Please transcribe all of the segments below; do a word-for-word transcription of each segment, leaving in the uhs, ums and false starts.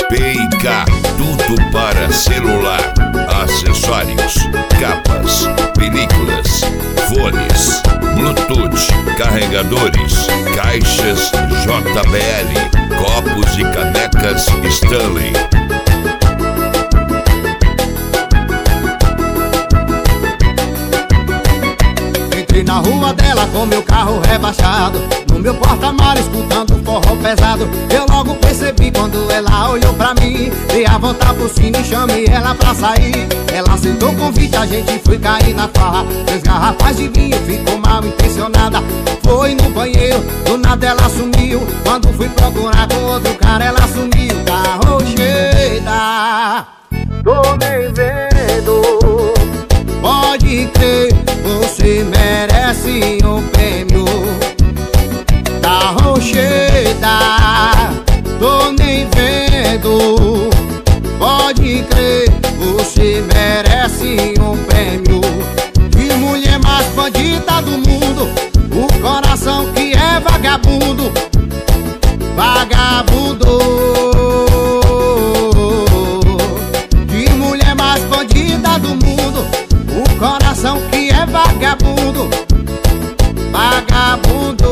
P e K, tudo para celular, acessórios, capas, películas, fones, Bluetooth, carregadores, caixas J B L, copos e canecas Stanley. Entrei na rua dela com meu carro rebaixado, no meu porta-malas escutando forró pesado. Eu logo percebi quando ela olhou pra mim, dei a volta por cima e chamei ela pra sair. Ela aceitou o convite, a gente foi cair na farra. Três garrafas de vinho, ficou mal intencionada. Foi no banheiro, do nada ela sumiu. Quando fui procurar com outro cara, ela sumiu. Carro cheia, tô nem vendo. Pode crer, você merece um prêmio. Tá rocheda, tô nem vendo. Pode crer, você merece um prêmio. Que mulher mais bandida do mundo, o coração que é vagabundo. Vagabundo. Que mulher mais bandida do mundo, o coração que é vagabundo. Vagabundo.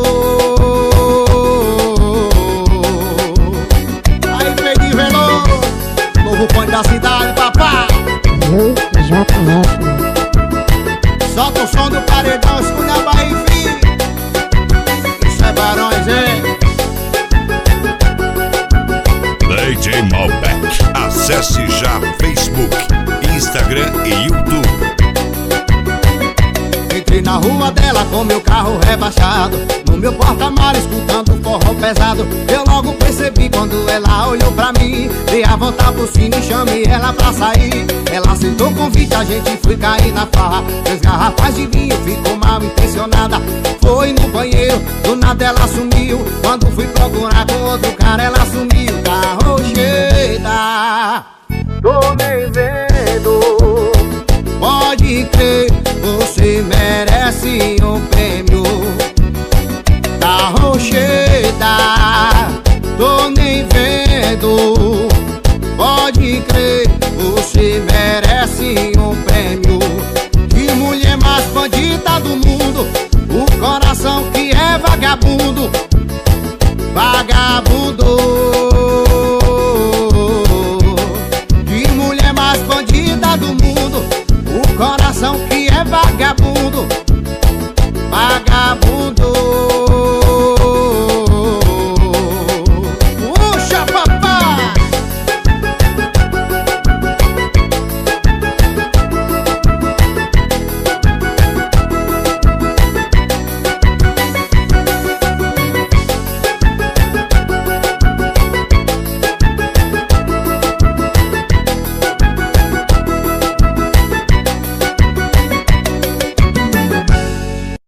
Aí, Pedro Veloso, novo ponto da cidade, papai. Eu, J F. Solta o som do paredão, escuta a Bahia, filho. Isso é Barões, hein? D J Malbec. Acesse já Facebook, Instagram e YouTube. Entrei na rua dela com meu carro rebaixado, no meu porta-malas escutando forró pesado. Eu logo percebi quando ela olhou pra mim, dei a volta por cima e chamei ela pra sair. Ela aceitou o convite, a gente foi cair na farra. Três garrafas de vinho, ficou mal intencionada. Foi no banheiro, do nada ela sumiu. Quando fui procurar com outro cara, ela sumiu. Carro cheia, tô nem vendo. Pode crer, você merece um prêmio. Tá rocheda, tô nem vendo. Pode crer, você merece um prêmio. Que mulher mais bandida do mundo, o coração que é vagabundo. Vagabundo.